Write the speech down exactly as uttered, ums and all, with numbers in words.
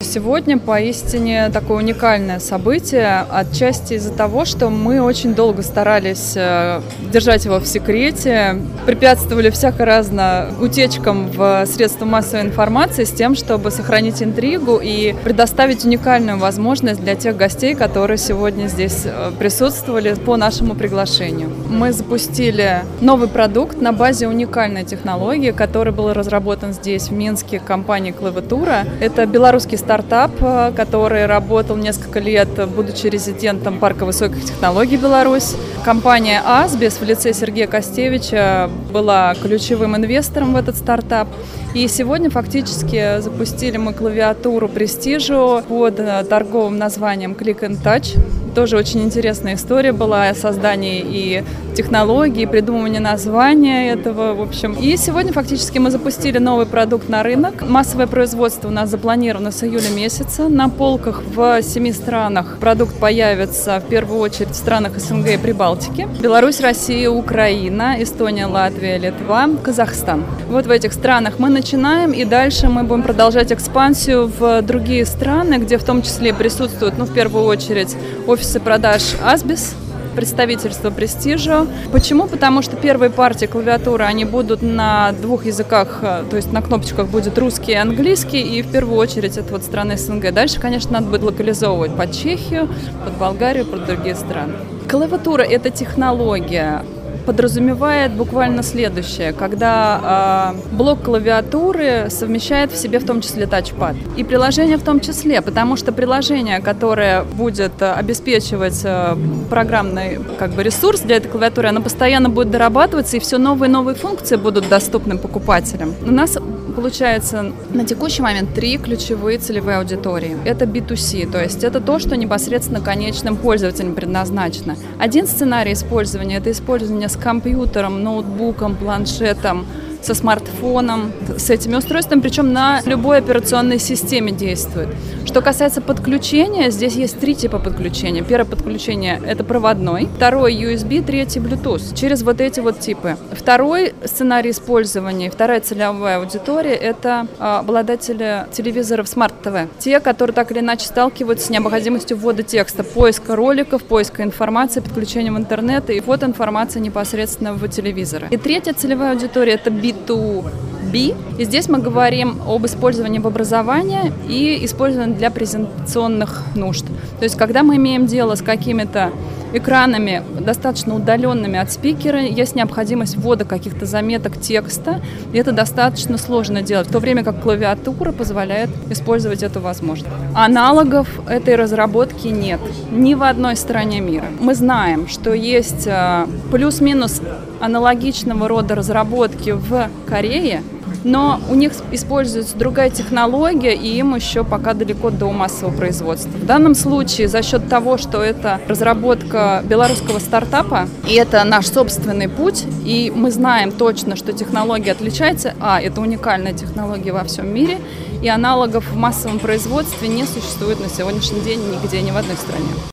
сегодня поистине такое уникальное событие, отчасти из-за того, что мы очень долго старались держать его в секрете, препятствовали всяко-разно утечкам в средства массовой информации с тем, чтобы сохранить интригу и предоставить уникальную возможность для тех гостей, которые сегодня здесь присутствовали по нашему приглашению. Мы запустили новый продукт на базе уникальной технологии, который был разработан здесь, в Минске, компанией «Клавиатура». Это белорусский стартап, который работал несколько лет, будучи резидентом парка высоких технологий «Беларусь». Компания «Асбис» в лице Сергея Костевича была ключевым инвестором в этот стартап. И сегодня фактически запустили мы клавиатуру Prestigio под торговым названием Click and Touch. Тоже очень интересная история была о создании и технологии, и придумывании названия этого, в общем. И сегодня фактически мы запустили новый продукт на рынок. Массовое производство у нас запланировано с июля месяца. На полках в семи странах продукт появится в первую очередь в странах СНГ и Прибалтики. Беларусь, Россия, Украина, Эстония, Латвия, Литва, Казахстан. Вот в этих странах мы начинаем, и дальше мы будем продолжать экспансию в другие страны, где в том числе присутствуют, ну, в первую очередь, офисы продаж Асбис, представительство Prestigio. Почему? Потому что первые партии клавиатуры, они будут на двух языках, то есть на кнопочках будет русский и английский, и в первую очередь это вот страны СНГ. Дальше, конечно, надо будет локализовывать под Чехию, под Болгарию, под другие страны. Клавиатура – это технология, подразумевает буквально следующее, когда э, блок клавиатуры совмещает в себе в том числе тачпад. И приложение в том числе, потому что приложение, которое будет обеспечивать э, программный как бы, ресурс для этой клавиатуры, оно постоянно будет дорабатываться, и все новые и новые функции будут доступны покупателям. У нас получается на текущий момент три ключевые целевые аудитории. Это би ту си, то есть это то, что непосредственно конечным пользователям предназначено. Один сценарий использования – это использование с компьютером, ноутбуком, планшетом, со смартфоном, с этими устройствами, причем на любой операционной системе действует. Что касается подключения, здесь есть три типа подключения. Первое подключение – это проводной, второй – ю эс би, третий – Bluetooth, через вот эти вот типы. Второй сценарий использования, вторая целевая аудитория – это обладатели телевизоров Smart ти ви. Те, которые так или иначе сталкиваются с необходимостью ввода текста, поиска роликов, поиска информации, подключения в интернет и ввод информации непосредственно в телевизоры. И третья целевая аудитория – это би ту би. И здесь мы говорим об использовании в образовании и использовании для презентационных нужд. То есть, когда мы имеем дело с какими-то экранами, достаточно удаленными от спикера, есть необходимость ввода каких-то заметок текста, и это достаточно сложно делать, в то время как клавиатура позволяет использовать эту возможность. Аналогов этой разработки нет ни в одной стране мира. Мы знаем, что есть плюс-минус аналогичного рода разработки в Корее, но у них используется другая технология, и им еще пока далеко до массового производства. В данном случае за счет того, что это разработка белорусского стартапа, и это наш собственный путь, и мы знаем точно, что технология отличается, а это уникальная технология во всем мире, и аналогов в массовом производстве не существует на сегодняшний день нигде, ни в одной стране.